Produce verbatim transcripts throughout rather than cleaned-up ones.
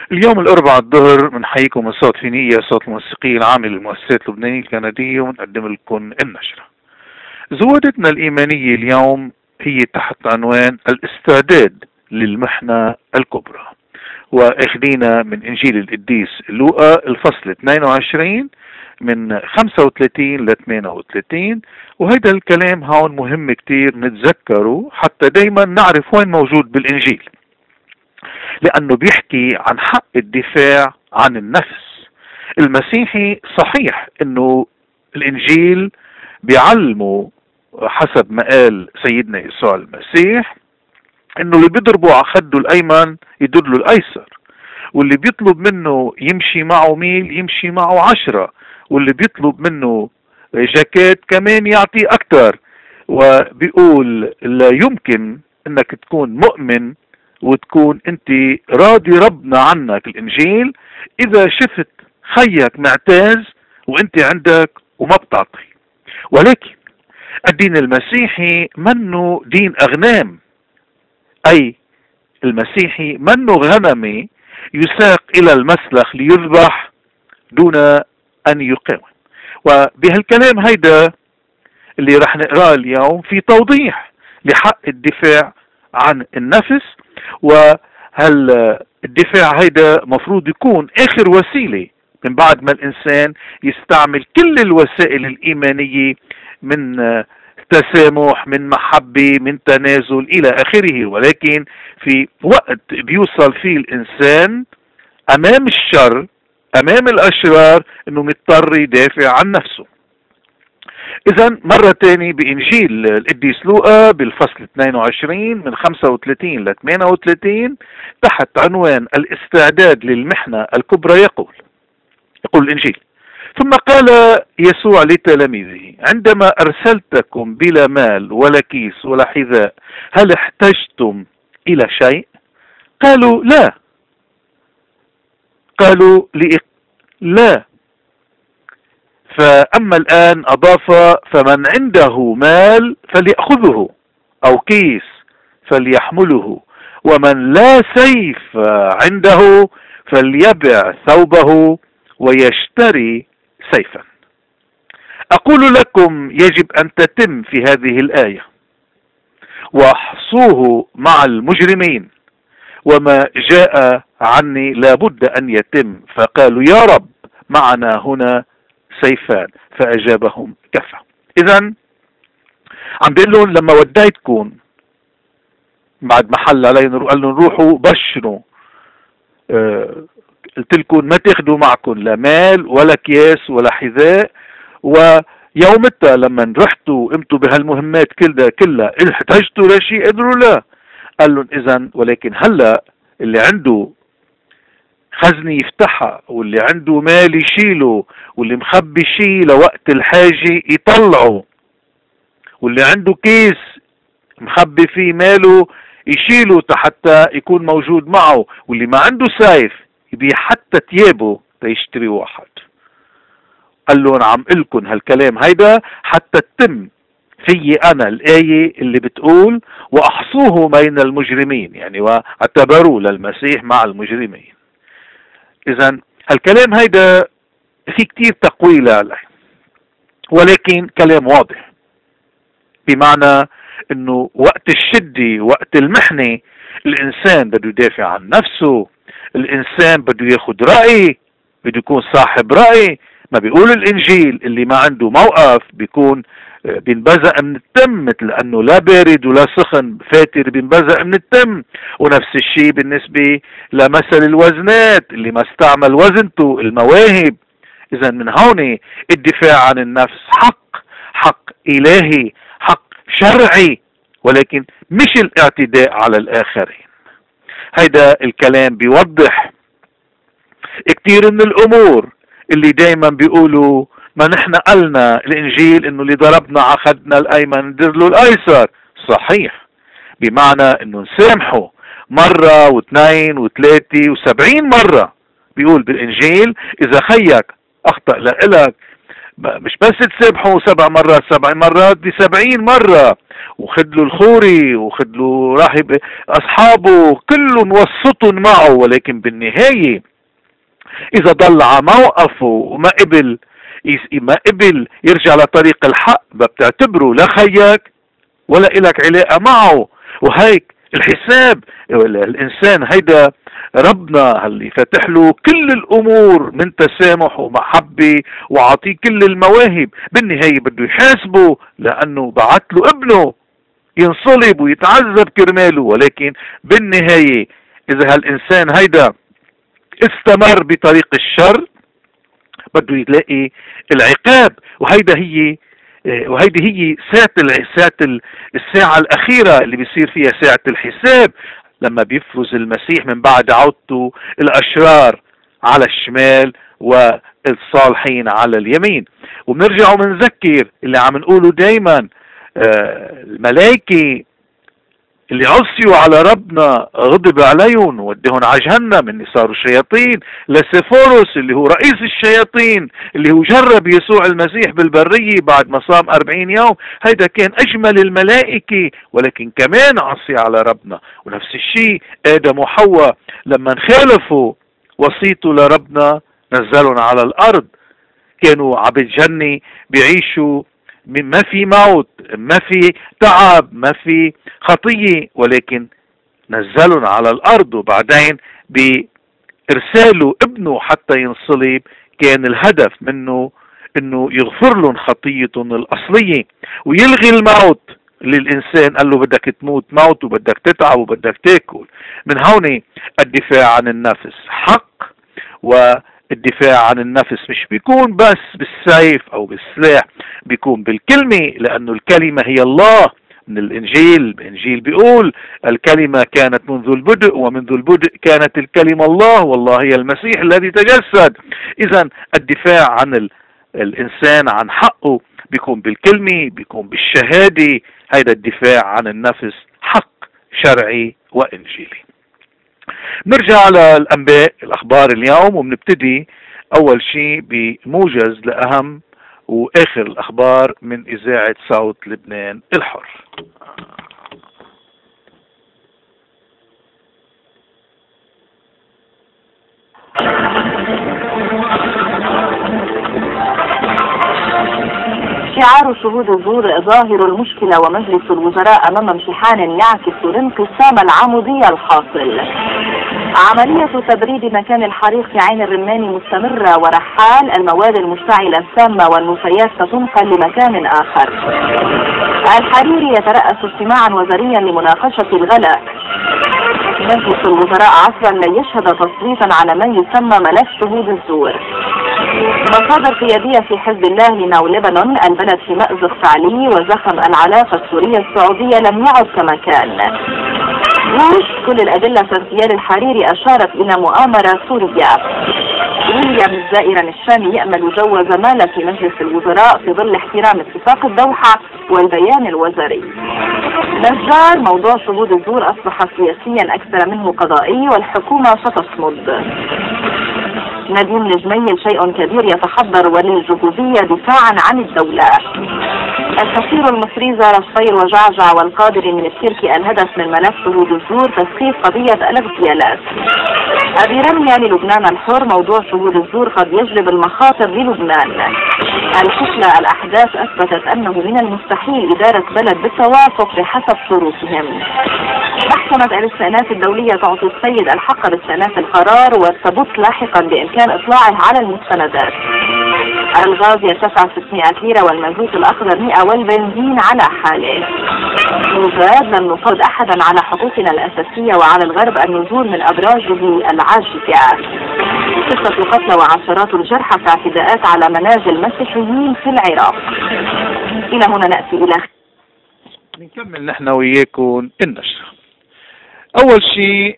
اليوم الأربعاء الظهر بنحييكم من صوت فينية، صوت الموسيقية العامة للمؤسسات اللبنانية الكندية، ونقدم لكم النشرة. زودتنا الإيمانية اليوم هي تحت عنوان الاستعداد للمحنة الكبرى، وأخذينا من إنجيل القديس لوقا الفصل اثنين وعشرين من خمسة وثلاثين ل ثمانية وثلاثين. وهيدا الكلام هون مهم كتير نتذكره حتى دايما نعرف وين موجود بالإنجيل، لأنه بيحكي عن حق الدفاع عن النفس. المسيحي صحيح أنه الإنجيل بيعلمه حسب ما قال سيدنا يسوع المسيح أنه اللي بيضربه على خده الأيمن يدر له الأيسر، واللي بيطلب منه يمشي معه ميل يمشي معه عشرة، واللي بيطلب منه جاكيت كمان يعطيه أكتر. وبيقول لا يمكن أنك تكون مؤمن وتكون انت راضي ربنا عنك الانجيل اذا شفت خيك معتاز وانت عندك وما بتعطي. ولكن الدين المسيحي منه دين اغنام، اي المسيحي منه غنمي يساق الى المسلخ ليذبح دون ان يقاوم. وبهالكلام هيدا اللي رح نقراه اليوم في توضيح لحق الدفاع عن النفس، وهل الدفاع هيدا مفروض يكون اخر وسيلة من بعد ما الانسان يستعمل كل الوسائل الايمانية من تسامح من محبة من تنازل الى اخره. ولكن في وقت بيوصل فيه الانسان امام الشر امام الاشرار انه مضطر يدافع عن نفسه. إذا مرة تاني بإنجيل القديس لوقا بالفصل اثنين وعشرين من خمسة وثلاثين ل ثمانية وثلاثين تحت عنوان الاستعداد للمحنة الكبرى يقول يقول الإنجيل: ثم قال يسوع لتلاميذه: عندما أرسلتكم بلا مال ولا كيس ولا حذاء هل احتجتم إلى شيء؟ قالوا لا. قالوا لإق... لا. فأما الآن أضاف: فمن عنده مال فليأخذه، أو كيس فليحمله، ومن لا سيف عنده فليبع ثوبه ويشتري سيفا. أقول لكم يجب أن تتم في هذه الآية: واحصوه مع المجرمين، وما جاء عني لابد أن يتم. فقالوا: يا رب معنا هنا سيفان. فأجابهم: كفى. إذا عم بيقول لهم لما وديتكم بعد ما حل علينا قال لهم روحوا بشروا، أه قلت لكم ما تاخذوا معكم لا مال ولا كياس ولا حذاء. ويومتها لما رحتوا قمتوا بهالمهمات كلها كلها احتجتوا لشيء؟ قدروا لا. قال لهم إذا ولكن هلا اللي عنده خزنة يفتحها، واللي عنده مال يشيله، واللي مخبي شيء لوقت الحاجة يطلعه، واللي عنده كيس مخبي فيه ماله يشيله حتى يكون موجود معه، واللي ما عنده سيف يبيع حتى ثيابه تيشتري واحد. قال لهم عم قلكن هالكلام هيدا حتى تتم في أنا الآية اللي بتقول: وأحصوه بين المجرمين، يعني واعتبروا للمسيح مع المجرمين. إذن هالكلام هيدا في كتير تقويل عليه، ولكن كلام واضح، بمعنى انه وقت الشدة وقت المحنة الانسان بده يدافع عن نفسه، الانسان بده ياخد رأي، بده يكون صاحب رأي. ما بيقول الانجيل اللي ما عنده موقف بيكون بينبزق من التم، مثل انه لا بارد ولا سخن فاتر بينبزق من التم. ونفس الشيء بالنسبة لمثل الوزنات، اللي ما استعمل وزنته المواهب. اذا من هون الدفاع عن النفس حق حق الهي، حق شرعي، ولكن مش الاعتداء على الاخرين. هيدا الكلام بيوضح كتير من الامور اللي دايما بيقولوا ما نحن قلنا الانجيل انه اللي ضربنا على خدنا الايمن ندير له الايسر. صحيح، بمعنى انه نسامحه مرة واثنين وثلاثة وسبعين مرة. بيقول بالانجيل اذا خيك اخطأ لإلك مش بس تسامحه سبع مرات سبع مرات دي سبعين مرة. وخد له الخوري وخد له راهب اصحابه كلهم وسطهم معه، ولكن بالنهاية اذا ضل على موقفه وما قبل ما قبل يرجع لطريق الحق، ما بتعتبره لا خيك ولا إلك علاقة معه. وهيك الحساب الإنسان هيدا ربنا اللي فتح له كل الأمور من تسامح ومحبة وعطيه كل المواهب، بالنهاية بده يحاسبه لأنه بعت له ابنه ينصلب ويتعذب كرماله. ولكن بالنهاية إذا هالإنسان هيدا استمر بطريق الشر بده يلاقي العقاب. وهيدا هي وهيدي هي ساعة ساعة الساعة الأخيرة اللي بيصير فيها ساعة الحساب، لما بيفرز المسيح من بعد عودته الأشرار على الشمال والصالحين على اليمين. وبنرجع وبنذكر اللي عم نقوله دايما، الملائكة اللي عصيوا على ربنا غضب عليهم ووديهم على جهنم، اللي صاروا شياطين، لسيفوروس اللي هو رئيس الشياطين اللي هو جرب يسوع المسيح بالبرية بعد ما صام أربعين يوم، هيدا كان أجمل الملائكة ولكن كمان عصي على ربنا. ونفس الشيء آدم وحواء لما خالفوا وصيته لربنا نزلهم على الأرض، كانوا عبد جنة بيعيشوا ما في موت، ما في تعب، ما في خطية، ولكن نزلهم على الأرض. وبعدين بإرساله ابنه حتى ينصلب كان الهدف منه انه يغفر لهم خطيتهم الأصلية ويلغي الموت للإنسان. قال له بدك تموت موت وبدك تتعب وبدك تاكل. من هون الدفاع عن النفس حق، والدفاع عن النفس مش بيكون بس بالسيف او بالسلاح، بيكون بالكلمة، لأنه الكلمة هي الله. من الإنجيل الإنجيل بيقول الكلمة كانت منذ البدء ومنذ البدء كانت الكلمة الله والله هي المسيح الذي تجسد. إذا الدفاع عن ال... الإنسان عن حقه بيكون بالكلمة، بيكون بالشهادة. هيدا الدفاع عن النفس حق شرعي وإنجيلي. نرجع للأنباء الأخبار اليوم، وبنبتدي أول شيء بموجز لأهم وآخر الأخبار من إذاعة صوت لبنان الحر. شعار شهود الزور ظاهر المشكلة ومجلس الوزراء أمام امتحان يعكس الانقسام العمودي الحاصل. عملية تبريد مكان الحريق في عين الرماني مستمرة، ورحال المواد المشتعلة السامة والنفايات ستنقل لمكان آخر. الحريري يترأس اجتماعا وزاريا لمناقشة الغلاء. مجلس الوزراء عصرا لا يشهد تصويتا على ما يسمى ملف شهود الزور. مصادر قيادية في حزب الله لناو لبنان البلد في مأزق فعلي، وزخم العلاقة السورية السعودية لم يعد كما كان. بوش كل الأدلة في اغتيال الحريري أشارت إلى مؤامرة سورية. ويليام زائرا الشامي يأمل جو زمالة في مجلس الوزراء في ظل احترام اتفاق الدوحة والبيان الوزاري. نجار موضوع شهود الزور أصبح سياسيا أكثر منه قضائي والحكومة ستصمد. نديم الجميل شيء كبير يتحضر ولي الجهوزية دفاعا عن الدولة. السفير المصري زار الصير وجعجع والقادري من التركي الهدف من ملف شهود الزور تسخيف قضية الاغتيالات. أبي رمية للبنان الحر موضوع شهود الزور قد يجلب المخاطر للبنان. الحفلة الأحداث أثبتت أنه من المستحيل إدارة بلد بالتوافق بحسب شروطهم. محكمة الاستئناف الدولية تعطي السيد الحق باستئناف القرار وتثبت لاحقا بإمكان إطلاعه على المستندات. الغاز يرتفع ستمائة ليرة والمازوت الأخضر مئة والبنزين على حاله. نزاد لم نفرض أحدا على حقوقنا الأساسية وعلى الغرب النزول من أبراجه العاجزة. ستة قتلى وعشرات الجرحى في اعتداءات على منازل مسيحيين في العراق. إلى هنا نأتي إلى نكمل نحن وياكم النشر. أول شيء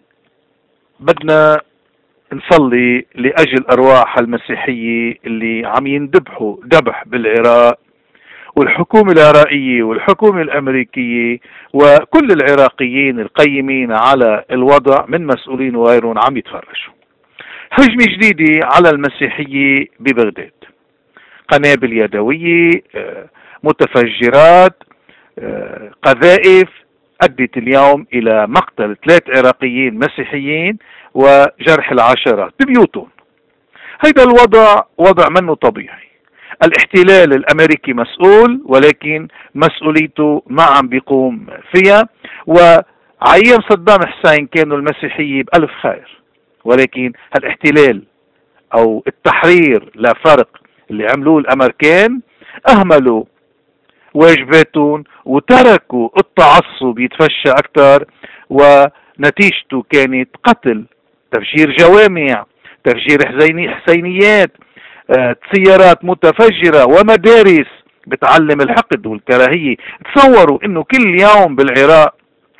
بدنا نصلي لأجل أرواح المسيحية اللي عم يندبحوا دبح بالعراق، والحكومة العراقية والحكومة الأمريكية وكل العراقيين القيمين على الوضع من مسؤولين وغيرهم عم يتفرجوا. هجمة جديدة على المسيحية ببغداد، قنابل يدوية، متفجرات، قذائف أدت اليوم إلى مقتل ثلاث عراقيين مسيحيين وجرح العشرات ببيوتهم. هيدا الوضع وضع منه طبيعي. الاحتلال الأمريكي مسؤول، ولكن مسؤوليته ما عم بيقوم فيها. وعيام صدام حسين كانوا المسيحية بألف خير، ولكن الاحتلال أو التحرير لا فرق اللي عملوه الأمريكان أهملوا واجباتهم وتركوا التعصب يتفشى أكثر، ونتيجته كانت قتل، تفجير جوامع، تفجير حسينيات، سيارات متفجرة ومدارس بتعلم الحقد والكراهية. تصوروا انه كل يوم بالعراق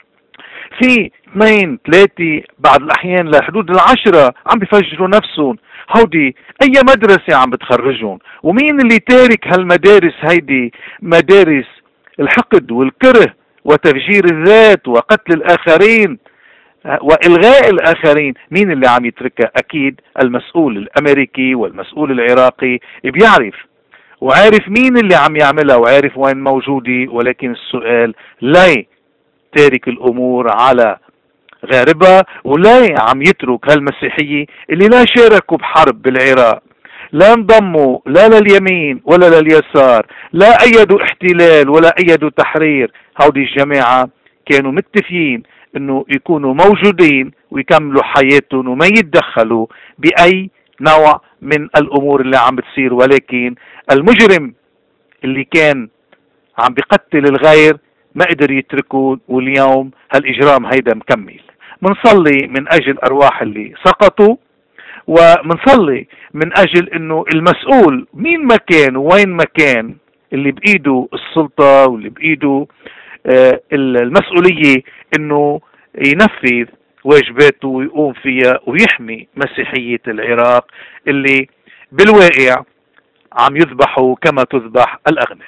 في اثنين ثلاثة بعض الاحيان لحدود العشرة عم بيفجروا نفسهم. هودي اي مدرسة عم بتخرجون؟ ومين اللي تارك هالمدارس هيدي؟ مدارس الحقد والكره وتفجير الذات وقتل الاخرين والغاء الاخرين. مين اللي عم يتركها؟ اكيد المسؤول الامريكي والمسؤول العراقي بيعرف وعارف مين اللي عم يعملها وعارف وين موجودة. ولكن السؤال لا تارك الامور على غاربها، ولا عم يترك هالمسيحية اللي لا شاركوا بحرب بالعراق، لا انضموا لا لليمين ولا لليسار، لا ايدوا احتلال ولا ايدوا تحرير. هودي الجماعة كانوا متفقين انه يكونوا موجودين ويكملوا حياتهم وما يتدخلوا باي نوع من الامور اللي عم بتصير. ولكن المجرم اللي كان عم بيقتل الغير ما قدر يتركه، واليوم هالاجرام هيدا مكمل. منصلي من اجل ارواح اللي سقطوا، ومنصلي من اجل انه المسؤول مين ما كان وين ما كان اللي بايده السلطة واللي بايده آه المسؤولية انه ينفذ واجباته ويقوم فيها ويحمي مسيحية العراق اللي بالواقع عم يذبحوا كما تذبح الاغنام.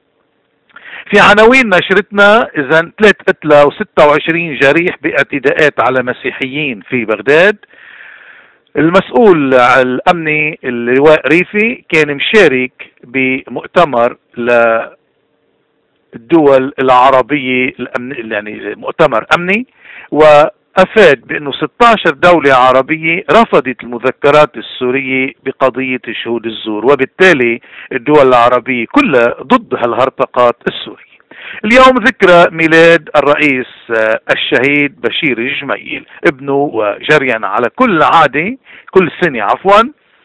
في عناوين نشرتنا اذا ثلاث قتلى وستة وعشرين جريح باعتداءات على مسيحيين في بغداد. المسؤول الامني اللواء ريفي كان مشارك بمؤتمر للدول العربية يعني مؤتمر امني، وافاد بانه ستة عشر دولة عربية رفضت المذكرات السورية بقضية شهود الزور، وبالتالي الدول العربية كلها ضد هالهرطقات السورية. اليوم ذكرى ميلاد الرئيس الشهيد بشير الجميل ابنه، وجريا على كل عادة كل سنة عفوا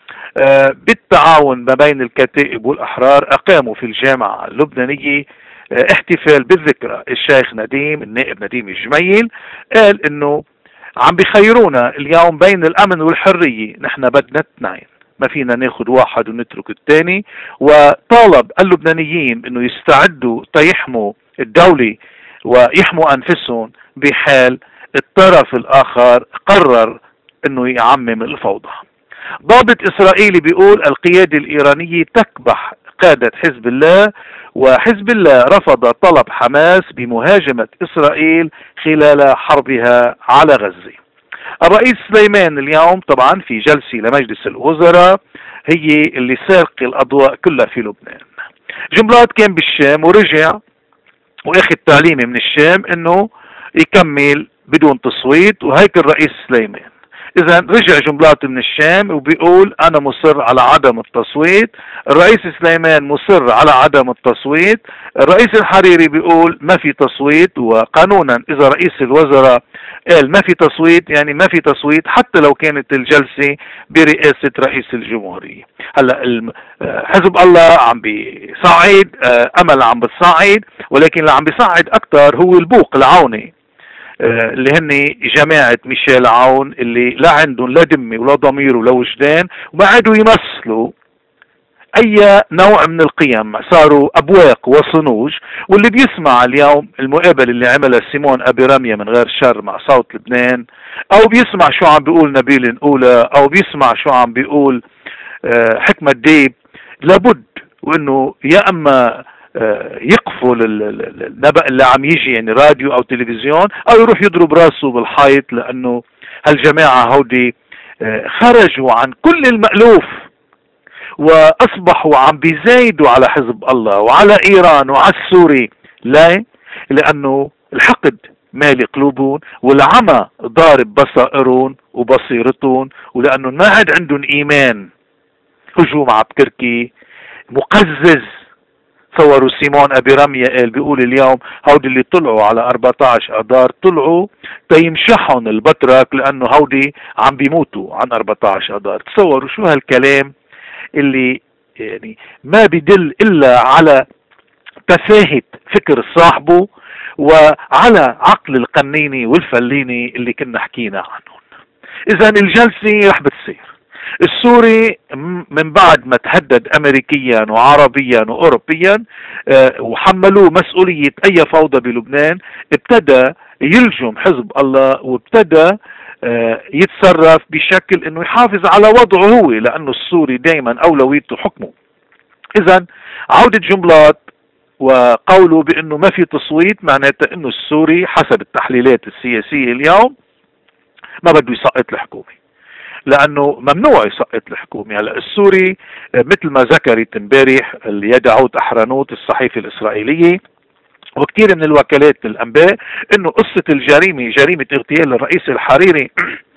بالتعاون ما بين الكتائب والأحرار أقاموا في الجامعة اللبنانية احتفال بالذكرى. الشيخ نديم النائب نديم الجميل قال انه عم بخيرونا اليوم بين الامن والحرية، نحن بدنا اثنين، ما فينا ناخد واحد ونترك الثاني. وطالب اللبنانيين انه يستعدوا تيحموا الدولة ويحموا انفسهم بحال الطرف الاخر قرر انه يعمم الفوضى. ضابط اسرائيلي بيقول القيادة الايرانية تكبح قادة حزب الله، وحزب الله رفض طلب حماس بمهاجمة إسرائيل خلال حربها على غزة. الرئيس سليمان اليوم طبعا في جلسة لمجلس الوزراء هي اللي سارقة الأضواء كلها في لبنان. جنبلاط كان بالشام ورجع واخذ تعليمه من الشام انه يكمل بدون تصويت، وهيك الرئيس سليمان. اذا رجع جنبلاط من الشام وبيقول انا مصر على عدم التصويت، الرئيس سليمان مصر على عدم التصويت، الرئيس الحريري بيقول ما في تصويت. وقانونا اذا رئيس الوزراء قال ما في تصويت يعني ما في تصويت حتى لو كانت الجلسة برئاسة رئيس الجمهورية. هلا حزب الله عم بيصعد، امل عم بتصعد، ولكن اللي عم بيصعد اكثر هو البوق العوني اللي هن جماعة ميشيل عون اللي لا عندهم لا دمي ولا ضمير ولا وجدان، وما عادوا يمثلوا اي نوع من القيم، صاروا ابواق وصنوج. واللي بيسمع اليوم المقابلة اللي عملها سيمون ابي رمية من غير شر مع صوت لبنان، او بيسمع شو عم بيقول نبيل نقولة، او بيسمع شو عم بيقول حكمة ديب، لابد وانه يا اما يقفل النبأ اللي عم يجي يعني راديو او تلفزيون، او يروح يضرب راسه بالحيط، لانه هالجماعة هودي خرجوا عن كل المألوف واصبحوا عم بيزايدوا على حزب الله وعلى ايران وعلى السوري لا، لأنه الحقد مالي قلوبهم، والعمى ضارب بصائرهم وبصيرتهم، ولأنه ما عاد عندهم إيمان. هجوم عبكركي مقزز. تصوروا سيمون أبي رمية قال بيقول اليوم هودي اللي طلعوا على أربعة عشر أذار طلعوا تيمشحهم البطرك لأنه هودي عم بيموتوا عن أربعة عشر أذار. تصوروا شو هالكلام اللي يعني ما بدل إلا على تفاهة فكر صاحبه وعلى عقل القنيني والفليني اللي كنا حكينا عنهم. إذا الجلسة رح بتصير. السوري من بعد ما تهدد أمريكيا وعربيا وأوروبيا وحملوه مسؤولية أي فوضى بلبنان، ابتدى يلجم حزب الله وابتدى يتصرف بشكل انه يحافظ على وضعه هو، لانه السوري دائما اولويته حكمه. اذا عودة جنبلاط وقوله بانه ما في تصويت معناته انه السوري حسب التحليلات السياسية اليوم ما بده يسقط الحكومة، لانه ممنوع يسقط الحكومة. هلا السوري مثل ما ذكرت امبارح اليدعوت احرنوت الصحيفة الاسرائيلية وكثير من الوكالات الانباء انه قصة الجريمة، جريمة اغتيال الرئيس الحريري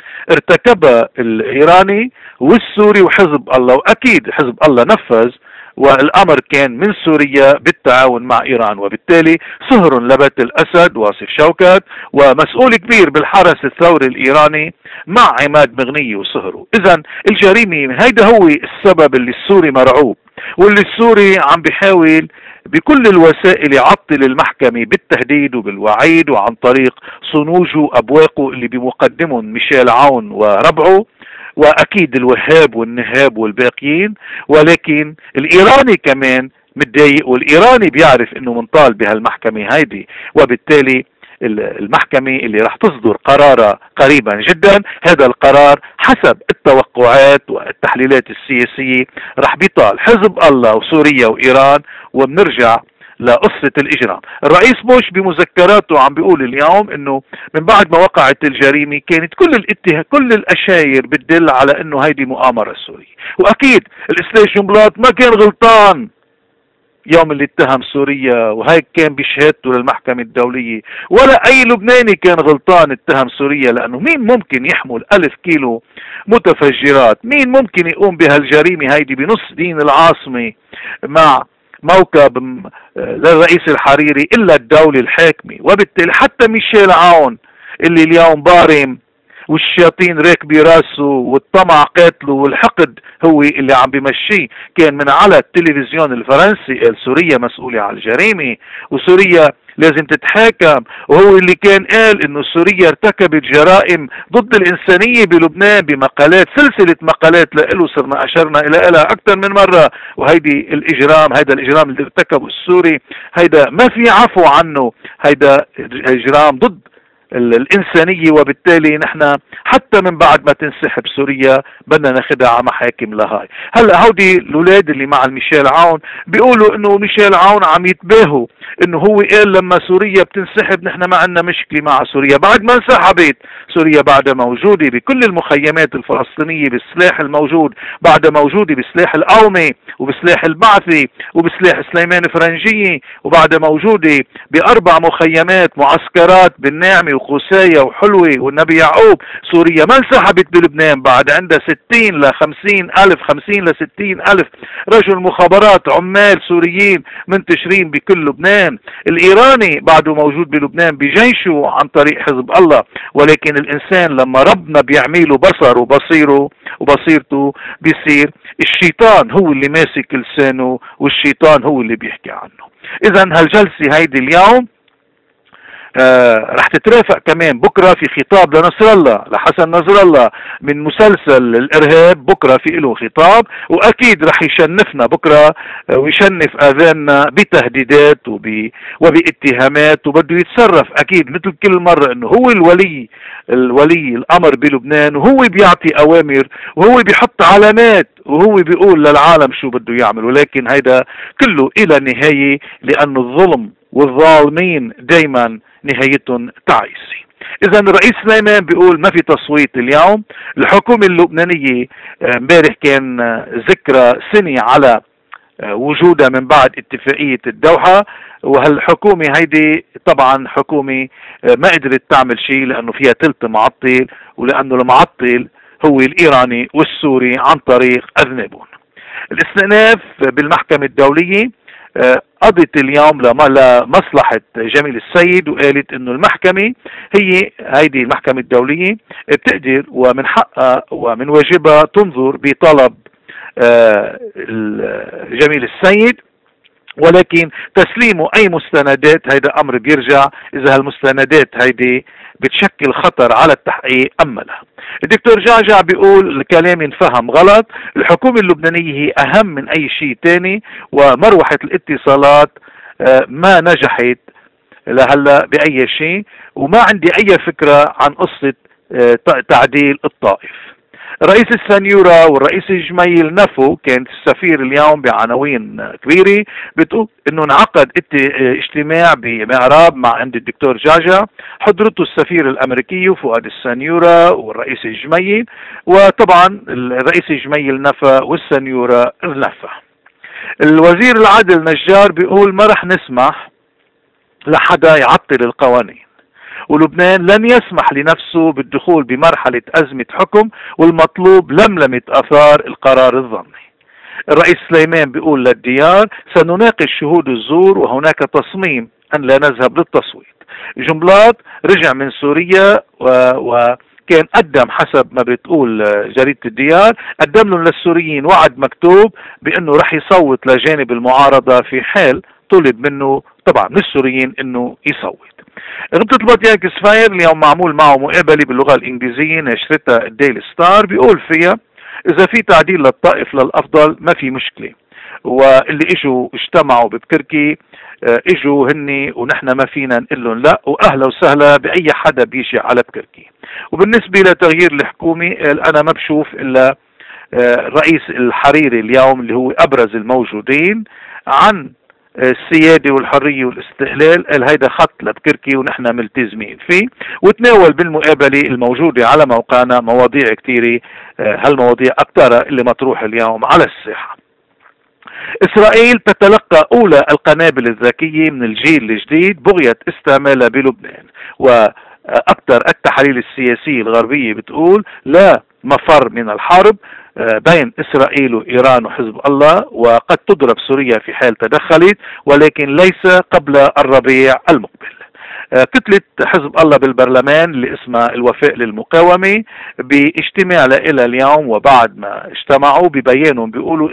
ارتكبها الايراني والسوري وحزب الله، واكيد حزب الله نفذ، والامر كان من سوريا بالتعاون مع ايران، وبالتالي صهر لبت الاسد واصف شوكت ومسؤول كبير بالحرس الثوري الايراني مع عماد مغنية وصهره. اذا الجريمة هيدا هو السبب اللي السوري مرعوب، واللي السوري عم بيحاول بكل الوسائل يعطل المحكمة بالتهديد وبالوعيد وعن طريق صنوجه وأبواقه اللي بمقدمهم ميشيل عون وربعه، وأكيد الوهاب والنهاب والباقيين. ولكن الإيراني كمان متضايق، والإيراني بيعرف إنه منطال بهالمحكمة هيدي، وبالتالي المحكمة اللي رح تصدر قرارها قريبا جدا، هذا القرار حسب التوقعات والتحليلات السياسية رح بيطال حزب الله وسوريا وإيران، وبنرجع لقصة الإجرام. الرئيس بوش بمذكراته عم بيقول اليوم إنه من بعد ما وقعت الجريمة كانت كل الاتهام كل الأشاير بتدل على إنه هيدي مؤامرة سورية، وأكيد الأستاذ جنبلاط ما كان غلطان يوم اللي اتهم سوريا، وهيك كان بشهادته للمحكمة الدولية، ولا أي لبناني كان غلطان اتهم سوريا، لأنه مين ممكن يحمل ألف كيلو متفجرات؟ مين ممكن يقوم بهالجريمة هيدي بنص دين العاصمة مع موكب للرئيس الحريري إلا الدولة الحاكمة؟ وبالتالي حتى ميشيل عون اللي اليوم بارم والشياطين راكبي راسه والطمع قاتله والحقد هو اللي عم بمشيه، كان من على التلفزيون الفرنسي قال سوريا مسؤولة على الجريمة وسوريا لازم تتحاكم، وهو اللي كان قال انه سوريا ارتكبت جرائم ضد الانسانية بلبنان بمقالات، سلسلة مقالات لإله صرنا اشرنا الى الها اكثر من مرة. وهيدي الاجرام، هيدا الاجرام اللي ارتكبه السوري هيدا ما في عفو عنه، هيدا اجرام ضد الإنسانية، وبالتالي نحن حتى من بعد ما تنسحب سوريا بدنا ناخدها على محاكم لهاي. هلا هودي الأولاد اللي مع ميشيل عون بيقولوا إنه ميشيل عون عم يتباهوا إنه هو قال لما سوريا بتنسحب نحن ما عندنا مشكلة مع سوريا، بعد ما انسحبت سوريا بعدها موجودة بكل المخيمات الفلسطينية بالسلاح الموجود، بعدها موجودة بسلاح القومي وبسلاح البعثي وبسلاح سليمان فرنجية، وبعدها موجودة بأربع مخيمات معسكرات بالناعمة وخوسايا وحلوة والنبي يعقوب. سوريا ما انسحبت بلبنان، بعد عندها ستين لخمسين ألف خمسين لستين ألف رجل مخابرات عمال سوريين منتشرين بكل لبنان. الإيراني بعده موجود بلبنان بجيشه عن طريق حزب الله، ولكن الإنسان لما ربنا بيعمله بصر وبصيره وبصيرته بيصير الشيطان هو اللي ماسك لسانه والشيطان هو اللي بيحكي عنه. إذا هالجلسة هيدي اليوم آه رح تترافق كمان بكرة في خطاب لنصر الله لحسن نصر الله من مسلسل الإرهاب، بكرة في له خطاب، وأكيد رح يشنفنا بكرة آه ويشنف آذاننا بتهديدات وب... وباتهامات، وبده يتصرف أكيد مثل كل مرة إنه هو الولي الولي الأمر بلبنان، وهو بيعطي أوامر وهو بيحط علامات وهو بيقول للعالم شو بده يعمل، ولكن هيدا كله إلى نهاية، لأن الظلم والظالمين دايما نهايتهم تعيسة. إذا الرئيس سليمان بيقول ما في تصويت اليوم. الحكومة اللبنانية امبارح كان ذكرى سنة على وجودها من بعد اتفاقية الدوحة. وهالحكومة هيدي طبعا حكومة ما قدرت تعمل شيء لأنه فيها تلت معطل، ولأنه المعطل هو الإيراني والسوري عن طريق أذنبون. الاستئناف بالمحكمة الدولية قضت اليوم لمصلحة جميل السيد، وقالت انه المحكمة هي هيدي المحكمة الدولية بتقدر ومن حقها ومن واجبها تنظر بطلب جميل السيد، ولكن تسليمه اي مستندات هيدا امر بيرجع اذا هالمستندات هيدي بتشكل خطر على التحقيق اما لا. الدكتور جعجع بيقول الكلام ينفهم غلط، الحكومة اللبنانية هي اهم من اي شيء تاني، ومروحة الاتصالات ما نجحت لهلا باي شيء، وما عندي اي فكرة عن قصة تعديل الطائف. رئيس السنيورة والرئيس الجميل نفو كانت السفير اليوم بعناوين كبيرة بتقول انه انعقد اجتماع بمعراب مع عند الدكتور جعجع، حضرته السفير الامريكي وفؤاد السنيورة والرئيس الجميل، وطبعا الرئيس الجميل نفى والسنيورة نفى. الوزير العدل نجار بيقول ما رح نسمح لحدا يعطل القوانين، ولبنان لن يسمح لنفسه بالدخول بمرحلة أزمة حكم، والمطلوب لملمة آثار القرار الظني. الرئيس سليمان بيقول للديار سنناقش شهود الزور وهناك تصميم أن لا نذهب للتصويت. جنبلاط رجع من سوريا و, و كان قدم حسب ما بتقول جريدة الديار، قدم لهم للسوريين وعد مكتوب بأنه رح يصوت لجانب المعارضة في حال طلب منه طبعا من السوريين أنه يصوت. غبطة البطياك سفاير اليوم معمول معه مقابلة باللغة الإنجليزية نشرتها الديلي ستار، بيقول فيها إذا في تعديل للطائف للأفضل ما في مشكلة، واللي إجوا اجتمعوا ببكركي إجوا هني ونحن ما فينا نقول لهم لا، وأهلا وسهلا بأي حدا بيجي على بكركي. وبالنسبة لتغيير الحكومة أنا ما بشوف إلا الرئيس الحريري اليوم اللي هو أبرز الموجودين عن السيادة والحرية والاستقلال، قال هيدا خط لبكركي ونحن ملتزمين فيه، وتناول بالمقابلة الموجودة على موقعنا مواضيع كتيرة، هالمواضيع أكثر اللي مطروح اليوم على الساحة. إسرائيل تتلقى أولى القنابل الذكية من الجيل الجديد بغية استعمالها بلبنان، وأكثر التحاليل السياسية الغربية بتقول لا مفر من الحرب بين إسرائيل وإيران وحزب الله، وقد تضرب سوريا في حال تدخلت، ولكن ليس قبل الربيع المقبل. كتلة حزب الله بالبرلمان اللي اسمها الوفاء للمقاومة باجتماع لها اليوم وبعد ما اجتمعوا ببيانهم بيقولوا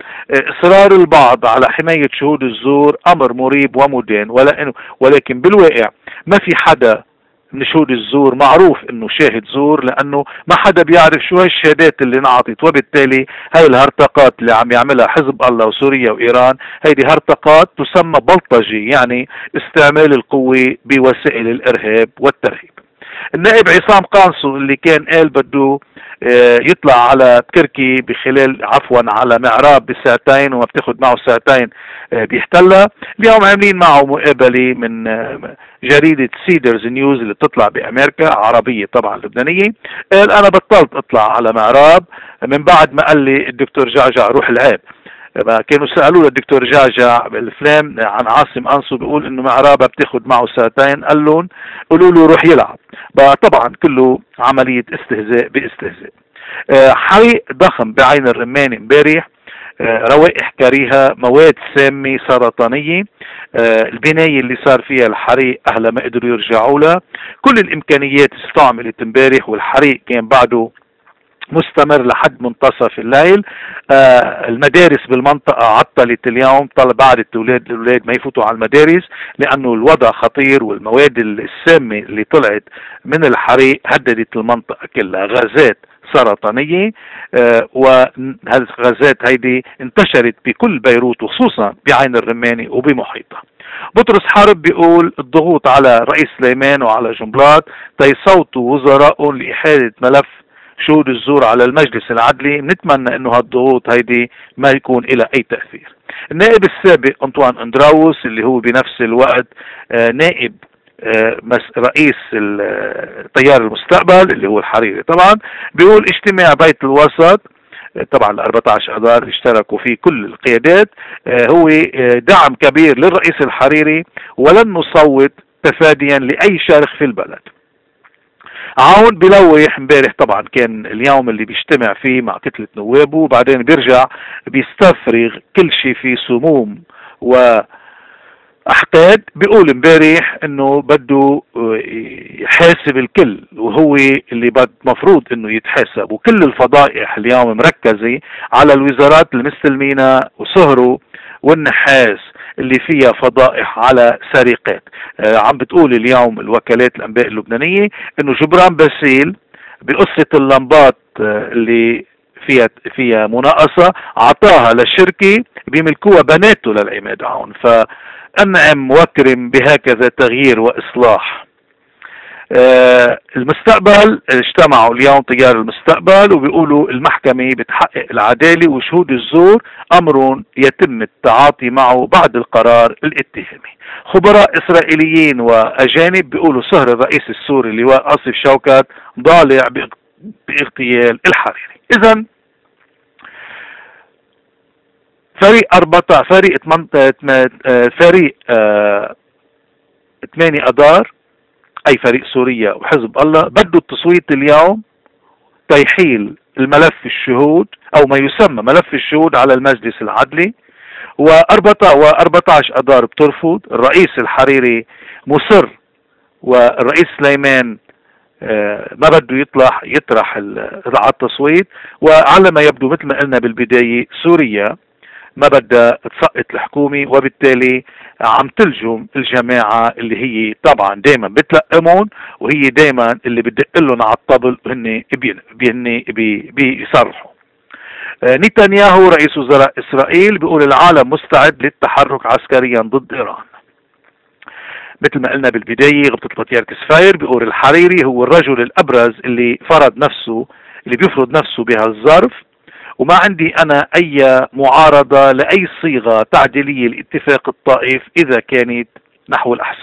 إصرار البعض على حماية شهود الزور أمر مريب ومدان، ولكن بالواقع ما في حدا من شهود الزور معروف انه شاهد زور، لانه ما حدا بيعرف شو هاي الشهادات اللي انعطت، وبالتالي هاي الهرطقات اللي عم يعملها حزب الله وسوريا وايران هيدي هرطقات تسمى بلطجي، يعني استعمال القوة بوسائل الارهاب والترهيب. النائب عصام قانصو اللي كان قال بده يطلع على بكركي بخلال عفوا على معراب بساعتين وما بتاخد معه ساعتين بيحتلها، اليوم عاملين معه مقابلة من جريدة سيدرز نيوز اللي بتطلع بأمريكا عربية طبعا لبنانية، قال أنا بطلت أطلع على معراب من بعد ما قال لي الدكتور جعجع روح العاب. كانوا سألوا للدكتور جعجع بالفلام عن عاصم أنصو بيقول إنه معرابة بتاخد معه ساعتين، قال لهم قولوا له روح يلعب. طبعا كله عملية استهزاء باستهزاء. حريق ضخم بعين الرماني امبارح، روائح كريهة، مواد سامة سرطانية، البناية اللي صار فيها الحريق أهلا ما قدروا يرجعوا لها، كل الإمكانيات استعملت امبارح والحريق كان بعده مستمر لحد منتصف الليل. آه المدارس بالمنطقة عطلت اليوم، طلب بعدت الأولاد الأولاد ما يفوتوا على المدارس لأنه الوضع خطير، والمواد السامة اللي طلعت من الحريق هددت المنطقة كلها، غازات سرطانية، آه وهالغازات هيدي انتشرت بكل بيروت وخصوصا بعين الرماني وبمحيطها. بطرس حرب بيقول الضغوط على رئيس سليمان وعلى جنبلاط تيصوتوا وزرائهم لإحالة ملف شهود الزور على المجلس العدلي، نتمنى انه هالضغوط هيدي ما يكون لها اي تأثير. النائب السابق انطوان اندراوس اللي هو بنفس الوقت نائب رئيس تيار المستقبل اللي هو الحريري طبعا، بيقول اجتماع بيت الوسط طبعا ال أربعة عشر اذار اشتركوا فيه كل القيادات، هو دعم كبير للرئيس الحريري، ولن نصوت تفاديا لاي شرخ في البلد. عون بلوح امبارح، طبعا كان اليوم اللي بيجتمع فيه مع كتلة نوابه، وبعدين بيرجع بيستفرغ كل شيء فيه سموم واحقاد. بيقول امبارح انه بده يحاسب الكل، وهو اللي بد مفروض انه يتحاسب، وكل الفضائح اليوم مركزة على الوزارات المستلمينة وسهروا والنحاس اللي فيها فضائح على سرقات. آه عم بتقول اليوم الوكالات الانباء اللبنانية انه جبران باسيل بقصة اللمبات آه اللي فيها فيها مناقصة عطاها للشركة بيملكوها بناته للعماد عون، فأنعم وكرم بهكذا تغيير وإصلاح. آه المستقبل اجتمعوا اليوم تيار المستقبل وبيقولوا المحكمة بتحقق العدالة، وشهود الزور أمر يتم التعاطي معه بعد القرار الاتهامي. خبراء إسرائيليين وأجانب بيقولوا سهر الرئيس السوري اللواء آصف شوكت ضالع باغتيال الحريري. إذن فريق أربعة فريق فريق آه ثمانية أذار أي فريق سوريا وحزب الله بده التصويت اليوم تيحيل الملف الشهود أو ما يسمى ملف الشهود على المجلس العدلي، وأربعة عشر أذار بترفض. الرئيس الحريري مصر، والرئيس سليمان ما بده يطلع يطرح على التصويت. وعلى ما يبدو مثل ما قلنا بالبداية سوريا ما بدها تسقط الحكومة، وبالتالي عم تلجم الجماعة اللي هي طبعا دايما بتلقمون، وهي دايما اللي بدق لهم على الطبل وهن بيهن بيصرحوا. نتنياهو رئيس وزراء إسرائيل بيقول العالم مستعد للتحرك عسكريا ضد إيران. مثل ما قلنا بالبداية غبطة البطريرك سفاير بيقول الحريري هو الرجل الأبرز اللي فرض نفسه اللي بيفرض نفسه بهالظرف، وما عندي أنا أي معارضة لأي صيغة تعديلية لاتفاق الطائف إذا كانت نحو الأحسن.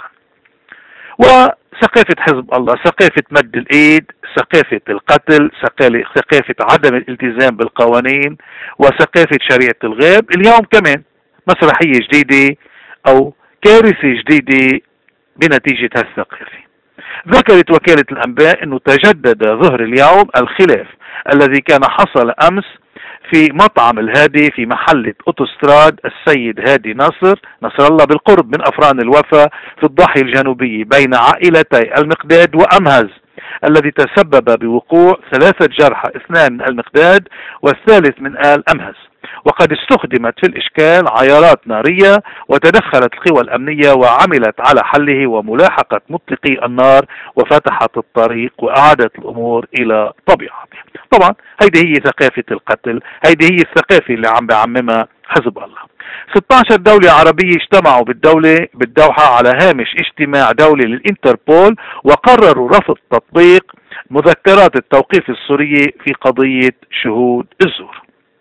وثقافة حزب الله ثقافة مد الإيد، ثقافة القتل، ثقافة عدم الالتزام بالقوانين، وثقافة شريعة الغاب. اليوم كمان مسرحية جديدة أو كارثة جديدة بنتيجة هالثقافة. ذكرت وكالة الأنباء أنه تجدد ظهر اليوم الخلاف الذي كان حصل أمس في مطعم الهادي في محلة أوتوستراد السيد هادي ناصر نصر الله بالقرب من أفران الوفا في الضاحية الجنوبية بين عائلتي المقداد وأمهز، الذي تسبب بوقوع ثلاثة جرحى، اثنان من المقداد والثالث من آل أمهز. وقد استخدمت في الإشكال عيارات نارية، وتدخلت القوى الأمنية وعملت على حله وملاحقة مطلقي النار وفتحت الطريق وأعادت الأمور إلى طبيعتها. طبعا هيدي هي ثقافة القتل، هيدي هي الثقافة اللي عم بعممها حزب الله. ستة عشر دولة عربية اجتمعوا بالدولة بالدوحة على هامش اجتماع دولي للإنتربول، وقرروا رفض تطبيق مذكرات التوقيف السورية في قضية شهود الزور.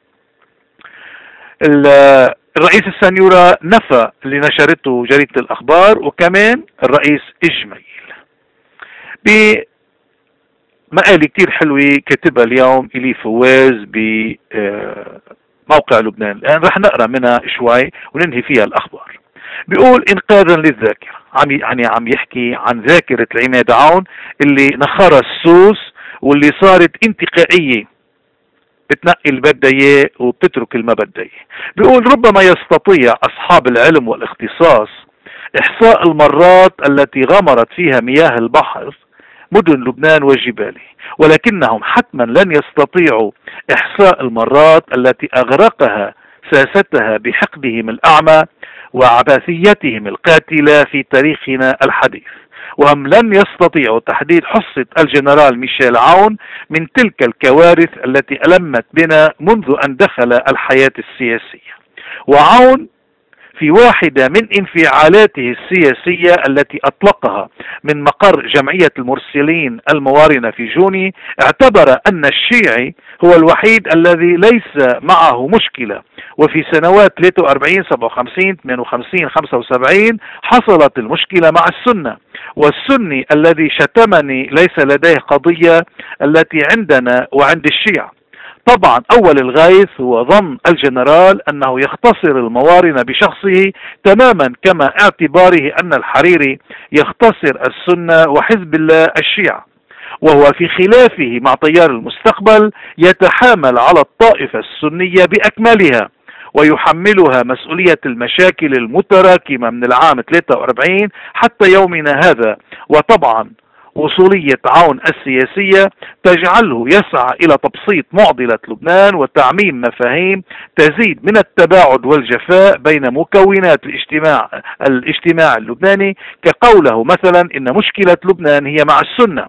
الرئيس السنيورة نفى اللي نشرته جريدة الأخبار، وكمان الرئيس إجمايل بمقالة كتير حلوة كتبها اليوم إلي فواز بموقع لبنان الآن، رح نقرأ منها شوي وننهي فيها الأخبار. بيقول إنقاذا للذاكرة، عم يعني عم يحكي عن ذاكرة العماد عون اللي نخرها السوس واللي صارت انتقائية، بتنقي اللي بدها اياه وبتترك اللي ما بدها اياه. بيقول ربما يستطيع اصحاب العلم والاختصاص احصاء المرات التي غمرت فيها مياه البحر مدن لبنان وجباله، ولكنهم حتما لن يستطيعوا احصاء المرات التي اغرقها ساستها بحقدهم الاعمى وعبثيتهم القاتلة في تاريخنا الحديث، وهم لن يستطيعوا تحديد حصة الجنرال ميشيل عون من تلك الكوارث التي ألمت بنا منذ أن دخل الحياة السياسية. وعون في واحدة من انفعالاته السياسية التي أطلقها من مقر جمعية المرسلين الموارنة في جوني اعتبر أن الشيعي هو الوحيد الذي ليس معه مشكلة، وفي سنوات ثلاثة وأربعين سبعة وخمسين ثمانية وخمسين خمسة وسبعين حصلت المشكلة مع السنة، والسني الذي شتمني ليس لديه قضية التي عندنا وعند الشيعة. طبعا أول الغيث هو ظن الجنرال أنه يختصر الموارن بشخصه تماما، كما اعتباره أن الحريري يختصر السنة وحزب الله الشيعة، وهو في خلافه مع تيار المستقبل يتحامل على الطائفة السنية بأكملها ويحملها مسؤولية المشاكل المتراكمة من العام ثلاثة وأربعين حتى يومنا هذا. وطبعا وصولية عون السياسية تجعله يسعى إلى تبسيط معضلة لبنان وتعميم مفاهيم تزيد من التباعد والجفاء بين مكونات الاجتماع الاجتماع اللبناني، كقوله مثلا إن مشكلة لبنان هي مع السنة.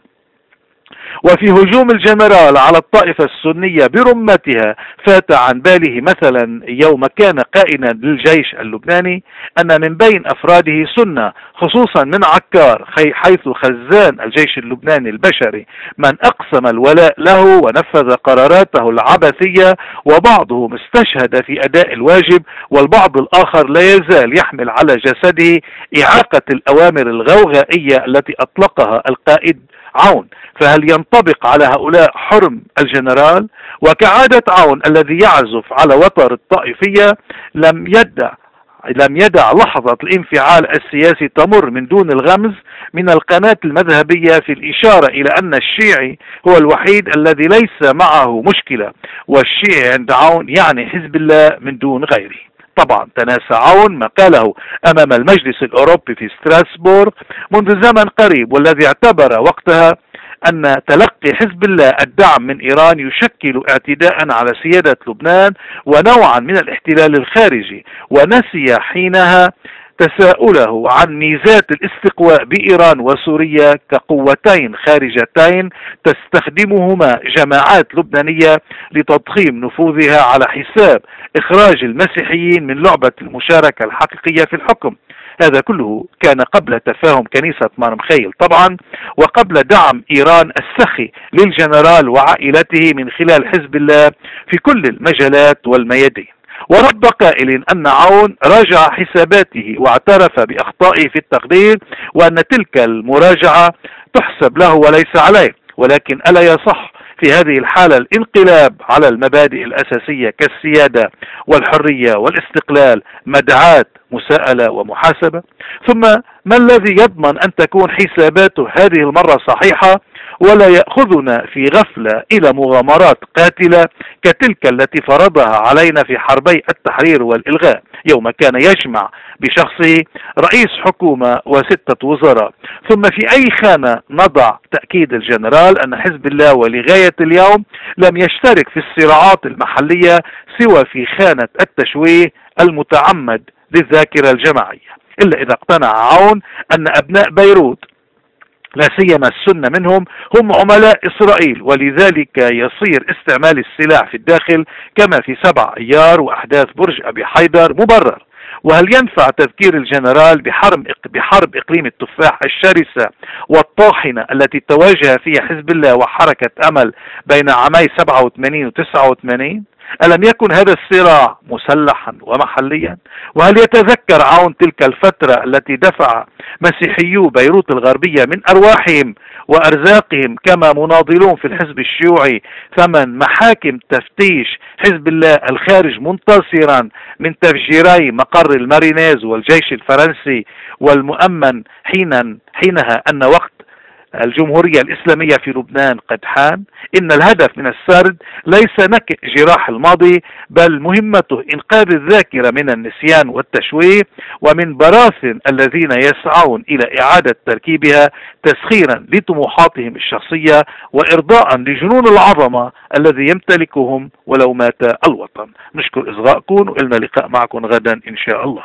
وفي هجوم الجنرال على الطائفة السنية برمتها فات عن باله مثلا يوم كان قائدا للجيش اللبناني أن من بين أفراده سنة، خصوصا من عكار حيث خزان الجيش اللبناني البشري من أقسم الولاء له ونفذ قراراته العبثية، وبعضهم استشهد في أداء الواجب والبعض الآخر لا يزال يحمل على جسده إعاقة الأوامر الغوغائية التي أطلقها القائد عون. فهل ينطبق على هؤلاء حرم الجنرال؟ وكعادة عون الذي يعزف على وتر الطائفية لم يدع لم يدع لحظة الانفعال السياسي تمر من دون الغمز من القناة المذهبية في الإشارة إلى أن الشيعي هو الوحيد الذي ليس معه مشكلة، والشيعي عند عون يعني حزب الله من دون غيره. طبعا تناسى عون ما قاله أمام المجلس الأوروبي في ستراسبورغ منذ زمن قريب، والذي اعتبر وقتها أن تلقي حزب الله الدعم من إيران يشكل اعتداء على سيادة لبنان ونوعا من الاحتلال الخارجي، ونسي حينها تساؤله عن ميزات الاستقواء بإيران وسوريا كقوتين خارجتين تستخدمهما جماعات لبنانية لتضخيم نفوذها على حساب إخراج المسيحيين من لعبة المشاركة الحقيقية في الحكم. هذا كله كان قبل تفاهم كنيسة مارمخيل طبعا، وقبل دعم إيران السخي للجنرال وعائلته من خلال حزب الله في كل المجالات والميادين. ورب قائل أن عون راجع حساباته واعترف بأخطائه في التقدير، وأن تلك المراجعة تحسب له وليس عليه، ولكن ألا يصح في هذه الحالة الانقلاب على المبادئ الأساسية كالسيادة والحرية والاستقلال مدعاة مساءلة ومحاسبة؟ ثم ما الذي يضمن أن تكون حساباته هذه المرة صحيحة ولا يأخذنا في غفلة إلى مغامرات قاتلة كتلك التي فرضها علينا في حربي التحرير والإلغاء، يوم كان يجمع بشخصه رئيس حكومة وستة وزراء؟ ثم في أي خانة نضع تأكيد الجنرال أن حزب الله ولغاية اليوم لم يشترك في الصراعات المحلية سوى في خانة التشويه المتعمد للذاكرة الجماعية، إلا إذا اقتنع عون أن أبناء بيروت لا سيما السنة منهم هم عملاء إسرائيل، ولذلك يصير استعمال السلاح في الداخل كما في سبع أيار وأحداث برج أبي حيدر مبرر. وهل ينفع تذكير الجنرال بحرب بحرب إقليم التفاح الشرسة والطاحنة التي تواجه فيها حزب الله وحركة أمل بين عامي سبعة وثمانين وتسعة وثمانين؟ ألم يكن هذا الصراع مسلحا ومحليا؟ وهل يتذكر عون تلك الفترة التي دفع مسيحيو بيروت الغربية من أرواحهم وأرزاقهم كما مناضلون في الحزب الشيوعي ثمن محاكم تفتيش حزب الله الخارج منتصرا من تفجيري مقر المارينيز والجيش الفرنسي والمؤمن حينا حينها أن وقت الجمهورية الإسلامية في لبنان قد حان؟ إن الهدف من السرد ليس نكئ جراح الماضي، بل مهمته إنقاذ الذاكرة من النسيان والتشويه ومن براثن الذين يسعون إلى إعادة تركيبها تسخيرا لطموحاتهم الشخصية وإرضاء لجنون العظمة الذي يمتلكهم ولو مات الوطن. نشكر إصغائكم وإلنا لقاء معكم غدا إن شاء الله.